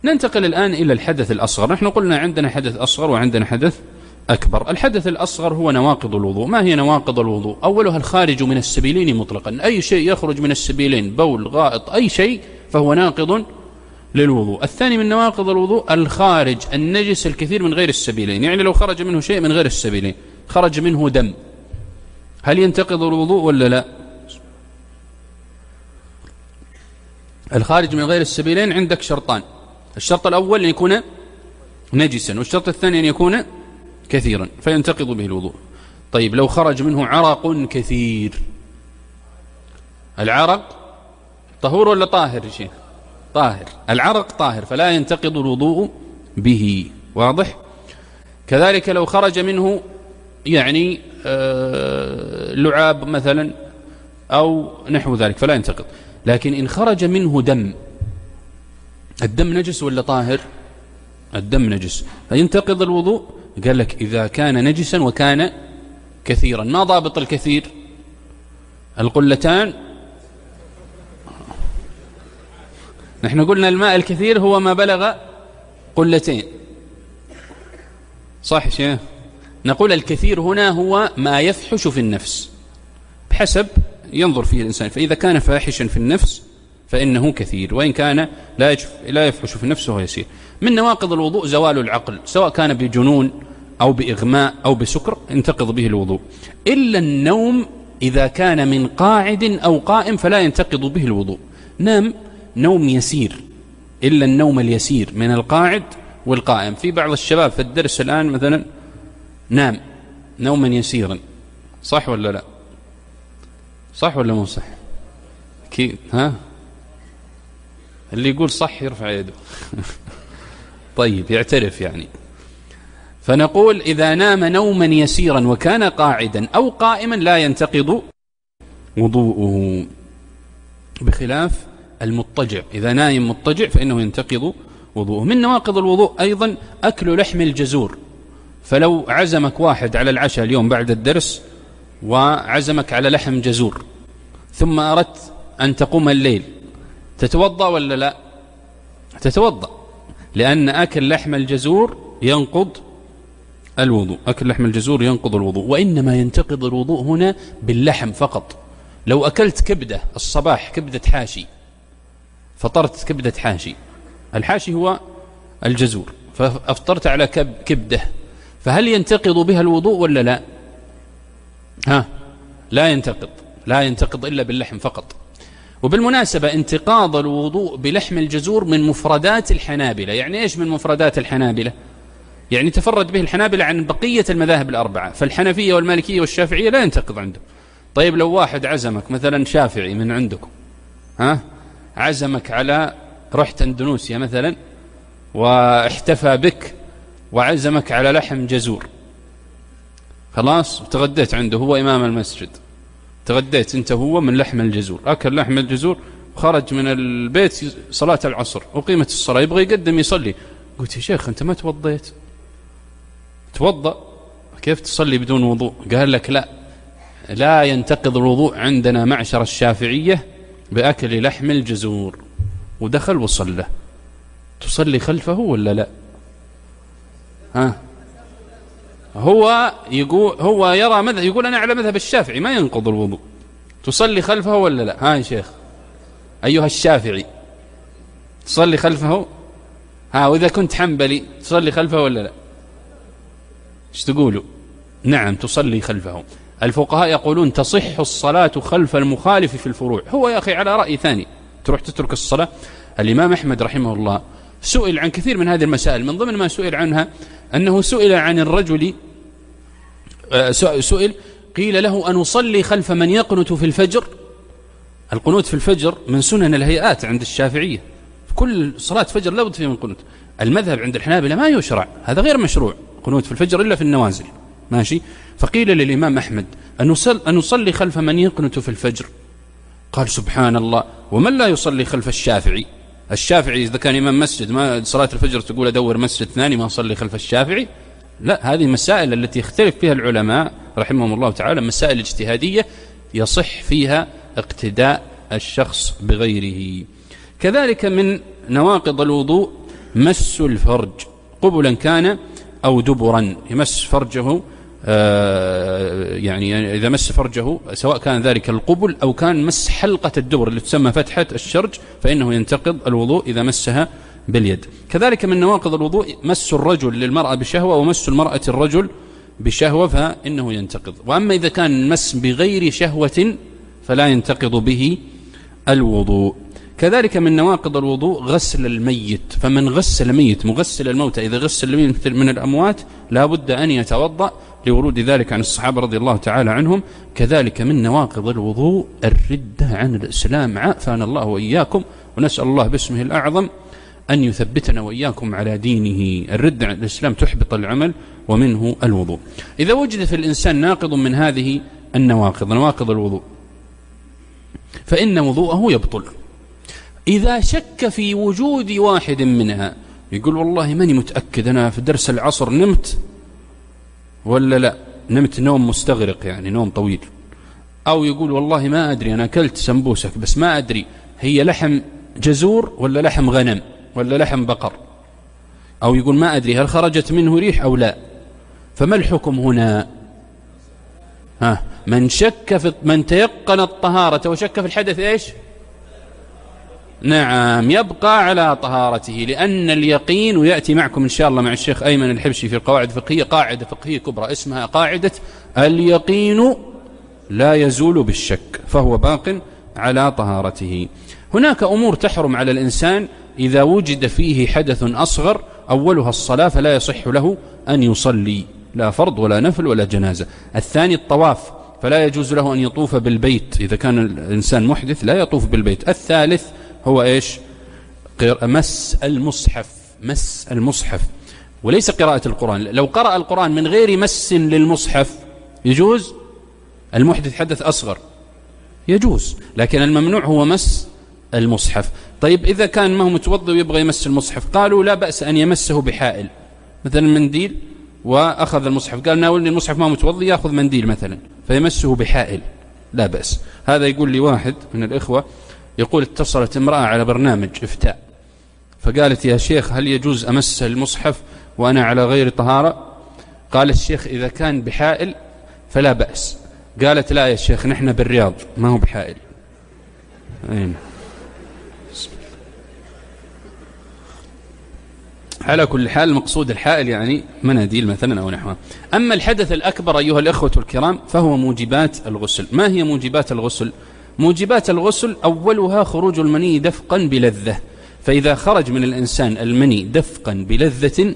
ننتقل الآن إلى الحدث الأصغر. نحن قلنا عندنا حدث أصغر وعندنا حدث أكبر. الحدث الأصغر هو نواقض الوضوء. ما هي نواقض الوضوء؟ أولها الخارج من السبيلين مطلقا، أي شيء يخرج من السبيلين، بول، غائط، أي شيء، فهو ناقض للوضوء. الثاني من نواقض الوضوء الخارج النجس الكثير من غير السبيلين، يعني لو خرج منه شيء من غير السبيلين، خرج منه دم، هل ينتقض الوضوء ولا لا؟ الخارج من غير السبيلين عندك شرطان، الشرط الأول أن يكون نجسا، والشرط الثاني أن يكون كثيرا فينتقض به الوضوء. طيب لو خرج منه عرق كثير، العرق طهور ولا طاهر يا شيخ؟ طاهر. العرق طاهر فلا ينتقض الوضوء به، واضح؟ كذلك لو خرج منه يعني لعاب مثلا أو نحو ذلك فلا ينتقض. لكن إن خرج منه دم، الدم نجس ولا طاهر؟ الدم نجس، فينتقض الوضوء. قال لك إذا كان نجسا وكان كثيرا. ما ضابط الكثير؟ القلتان. نحن قلنا الماء الكثير هو ما بلغ قلتين، صح شيء؟ نقول الكثير هنا هو ما يفحش في النفس، بحسب ينظر فيه الإنسان، فإذا كان فاحشا في النفس فإنه كثير، وإن كان لا يفحش في النفس وهو يسير. من نواقض الوضوء زوال العقل، سواء كان بجنون أو بإغماء أو بسكر ينتقض به الوضوء، إلا النوم إذا كان من قاعد أو قائم فلا ينتقض به الوضوء. نام نوم يسير، إلا النوم اليسير من القاعد والقائم. في بعض الشباب في الدرس الآن مثلا نام نوما يسيرا، صح ولا لا؟ صح ولا مو صح؟ أكيد. ها، اللي يقول صح يرفع يده. طيب يعترف يعني. فنقول إذا نام نوما يسيرا وكان قاعدا أو قائما لا ينتقض وضوءه، بخلاف المضطجع، إذا نايم مضطجع فإنه ينتقض وضوءه. من نواقض الوضوء أيضا أكل لحم الجزور. فلو عزمك واحد على العشاء اليوم بعد الدرس وعزمك على لحم جزور، ثم أردت أن تقوم الليل، تتوضأ ولا لا؟ تتوضأ، لأن أكل لحم الجزور ينقض الوضوء. أكل لحم الجزور ينقض الوضوء، وإنما ينتقض الوضوء هنا باللحم فقط. لو أكلت كبدة الصباح، كبدة حاشي، فطرت كبدة حاشي، الحاشي هو الجزور، فأفطرت على كبدة، فهل ينتقض بها الوضوء ولا لا؟ ها، لا ينتقض، لا ينتقض إلا باللحم فقط. وبالمناسبة انتقاض الوضوء بلحم الجزور من مفردات الحنابلة. يعني إيش من مفردات الحنابلة؟ يعني تفرد به الحنابلة عن بقية المذاهب الأربعة، فالحنفية والمالكية والشافعية لا ينتقض عندهم. طيب لو واحد عزمك مثلا شافعي من عندكم، ها، عزمك على، رحت اندونيسيا مثلا واحتفى بك وعزمك على لحم جزور، خلاص تغديت عنده، هو إمام المسجد، تغديت انت هو من لحم الجزور، أكل لحم الجزور، خرج من البيت صلاة العصر وقيمة الصلاة، يبغى يقدم يصلي. قلت يا شيخ أنت ما توضيت؟ توضأ، كيف تصلي بدون وضوء؟ قال لك لا ينتقض الوضوء عندنا معشر الشافعية بأكل لحم الجزور. ودخل وصلى، تصلي خلفه ولا لا؟ ها، هو يرى مذهب، يقول أنا على مذهب الشافعي ما ينقض الوضوء، تصلي خلفه ولا لا؟ ها يا شيخ أيها الشافعي، تصلي خلفه؟ ها، وإذا كنت حنبلي تصلي خلفه ولا لا؟ ايش تقولوا؟ نعم تصلي خلفه. الفقهاء يقولون تصح الصلاة خلف المخالف في الفروع. هو يا أخي على رأي ثاني تروح تترك الصلاة. الإمام أحمد رحمه الله سئل عن كثير من هذه المسائل، من ضمن ما سئل عنها أنه سئل عن الرجل، سئل قيل له أن أصلي خلف من يقنت في الفجر. القنوت في الفجر من سنن الهيئات عند الشافعية، في كل صلاة فجر لا بد فيه من قنوت. المذهب عند الحنابلة ما يشرع، هذا غير مشروع قنوت في الفجر إلا في النوازل، ماشي. فقيل للإمام أحمد أن أصلي خلف من يقنت في الفجر، قال سبحان الله، ومن لا يصلي خلف الشافعي؟ الشافعي إذا كان إمام مسجد ما صلاة الفجر تقول أدور مسجد ثاني ما أصلي خلف الشافعي؟ لا، هذه مسائل التي يختلف فيها العلماء رحمهم الله تعالى، مسائل اجتهادية يصح فيها اقتداء الشخص بغيره. كذلك من نواقض الوضوء مس الفرج قبلا كان أو دبرا، يمس فرجه يعني إذا مس فرجه سواء كان ذلك القبل أو كان مس حلقة الدبر اللي تسمى فتحة الشرج فإنه ينتقض الوضوء إذا مسها باليد. كذلك من نواقض الوضوء مس الرجل للمرأة بشهوة ومس المرأة الرجل بشهوة فإنه ينتقض. وأما إذا كان مس بغير شهوة فلا ينتقض به الوضوء. كذلك من نواقض الوضوء غسل الميت، فمن غسل ميت مغسل الموتى إذا غسل الميت من الأموات لا بد أن يتوضأ لورود ذلك عن الصحابة رضي الله تعالى عنهم. كذلك من نواقض الوضوء الردة عن الإسلام، عافانا الله وإياكم، ونسأل الله باسمه الأعظم أن يثبتنا وإياكم على دينه. الردة عن الإسلام تحبط العمل ومنه الوضوء. إذا وجد في الإنسان ناقض من هذه النواقض، نواقض الوضوء، فإن وضوءه يبطل. إذا شك في وجود واحد منها، يقول والله ماني متأكد أنا في درس العصر نمت ولا لا، نمت نوم مستغرق يعني نوم طويل، أو يقول والله ما أدري أنا أكلت سمبوسك بس ما أدري هي لحم جزور ولا لحم غنم ولا لحم بقر، أو يقول ما أدري هل خرجت منه ريح أو لا. فما الحكم هنا؟ من شك في من تيقن الطهارة وشك في الحدث إيش؟ نعم، يبقى على طهارته، لأن اليقين، ويأتي معكم إن شاء الله مع الشيخ أيمن الحبشي في القواعد الفقهية قاعدة فقهية كبرى اسمها قاعدة اليقين لا يزول بالشك، فهو باق على طهارته. هناك أمور تحرم على الإنسان إذا وجد فيه حدث أصغر، أولها الصلاة فلا يصح له أن يصلي، لا فرض ولا نفل ولا جنازة. الثاني الطواف، فلا يجوز له أن يطوف بالبيت إذا كان الإنسان محدث لا يطوف بالبيت. الثالث هو إيش؟ مس المصحف، مس المصحف وليس قراءة القرآن. لو قرأ القرآن من غير مس للمصحف يجوز، المحدث حدث أصغر يجوز، لكن الممنوع هو مس المصحف. طيب إذا كان ما هو متوضئ ويبغى يمس المصحف، قالوا لا بأس أن يمسه بحائل، مثلا منديل وأخذ المصحف، قال ناولني المصحف ما متوضئ، يأخذ منديل مثلا فيمسه بحائل، لا بأس. هذا يقول لي واحد من الإخوة يقول اتصلت امرأة على برنامج إفتاء فقالت يا شيخ هل يجوز أمس المصحف وأنا على غير طهارة؟ قال الشيخ إذا كان بحائل فلا بأس. قالت لا يا شيخ نحن بالرياض ما هو بحائل. أين؟ على كل حال مقصود الحائل يعني مناديل مثلا أو نحوها. أما الحدث الأكبر أيها الأخوة الكرام فهو موجبات الغسل. ما هي موجبات الغسل؟ موجبات الغسل أولها خروج المني دفقا بلذة، فإذا خرج من الإنسان المني دفقا بلذة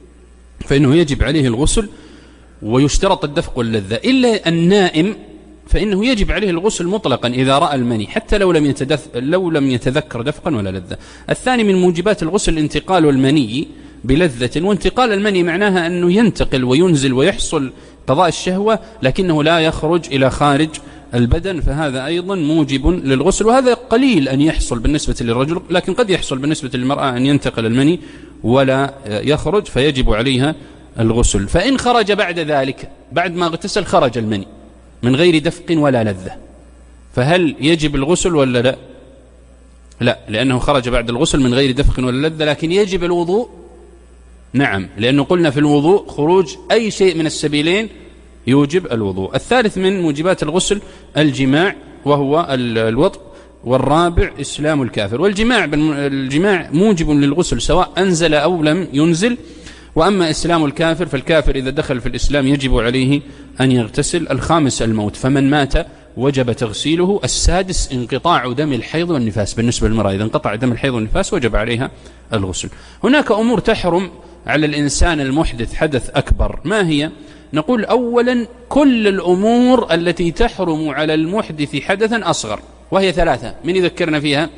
فإنه يجب عليه الغسل، ويشترط الدفق واللذة. إلا النائم فإنه يجب عليه الغسل مطلقا إذا رأى المني حتى لو لم يتذكر دفقا ولا لذة. الثاني من موجبات الغسل انتقال المني بلذة، وانتقال المني معناها أنه ينتقل وينزل ويحصل قضاء الشهوة لكنه لا يخرج إلى خارج البدن، فهذا أيضا موجب للغسل. وهذا قليل أن يحصل بالنسبة للرجل، لكن قد يحصل بالنسبة للمرأة أن ينتقل المني ولا يخرج فيجب عليها الغسل. فإن خرج بعد ذلك بعد ما اغتسل خرج المني من غير دفق ولا لذة، فهل يجب الغسل ولا لا؟ لا، لأنه خرج بعد الغسل من غير دفق ولا لذة. لكن يجب الوضوء؟ نعم، لأنه قلنا في الوضوء خروج أي شيء من السبيلين يوجب الوضوء. الثالث من موجبات الغسل الجماع وهو الوطء. والرابع إسلام الكافر. والجماع موجب للغسل سواء أنزل أو لم ينزل. وأما إسلام الكافر فالكافر إذا دخل في الإسلام يجب عليه أن يغتسل. الخامس الموت، فمن مات وجب تغسيله. السادس انقطاع دم الحيض والنفاس، بالنسبة للمرأة إذا انقطع دم الحيض والنفاس وجب عليها الغسل. هناك أمور تحرم على الإنسان المحدث حدث أكبر. ما هي؟ نقول أولا كل الأمور التي تحرم على المحدث حدثا أصغر، وهي ثلاثة، من يذكرنا فيها؟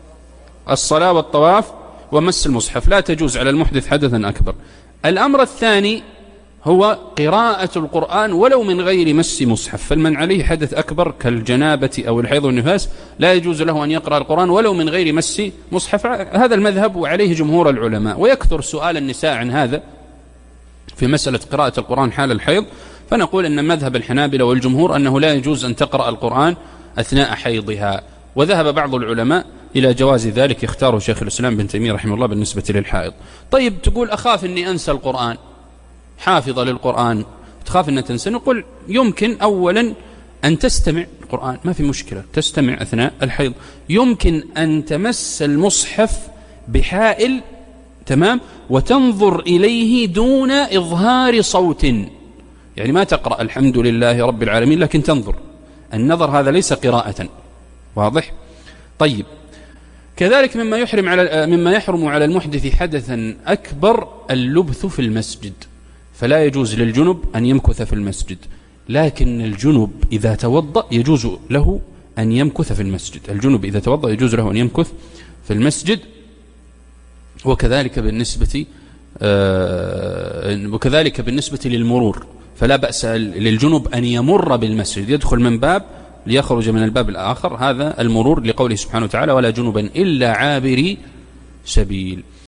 الصلاة والطواف ومس المصحف، لا تجوز على المحدث حدثا أكبر. الأمر الثاني هو قراءة القرآن ولو من غير مس مصحف، فمن عليه حدث أكبر كالجنابة أو الحيض والنفاس لا يجوز له أن يقرأ القرآن ولو من غير مس مصحف. هذا المذهب وعليه جمهور العلماء. ويكثر سؤال النساء عن هذا في مسألة قراءة القرآن حال الحيض، فنقول أن مذهب الحنابلة والجمهور أنه لا يجوز أن تقرأ القرآن أثناء حيضها. وذهب بعض العلماء إلى جواز ذلك يختاره شيخ الإسلام ابن تيمية رحمه الله بالنسبة للحائض. طيب تقول أخاف أني أنسى القرآن، حافظة للقرآن، تخاف أن تنسى، نقول يمكن أولا أن تستمع القرآن، ما في مشكلة، تستمع أثناء الحيض، يمكن أن تمس المصحف بحائل، تمام، وتنظر إليه دون إظهار صوت، يعني ما تقرأ الحمد لله رب العالمين لكن تنظر، النظر هذا ليس قراءة، واضح؟ طيب كذلك مما يحرم على المحدث حدثا أكبر اللبث في المسجد، فلا يجوز للجنب أن يمكث في المسجد، لكن الجنب إذا توضأ يجوز له أن يمكث في المسجد، الجنب إذا توضأ يجوز له أن يمكث في المسجد. وكذلك بالنسبة للمرور، فلا بأس للجنب أن يمر بالمسجد، يدخل من باب ليخرج من الباب الآخر، هذا المرور لقوله سبحانه وتعالى ولا جنبا إلا عابري سبيل.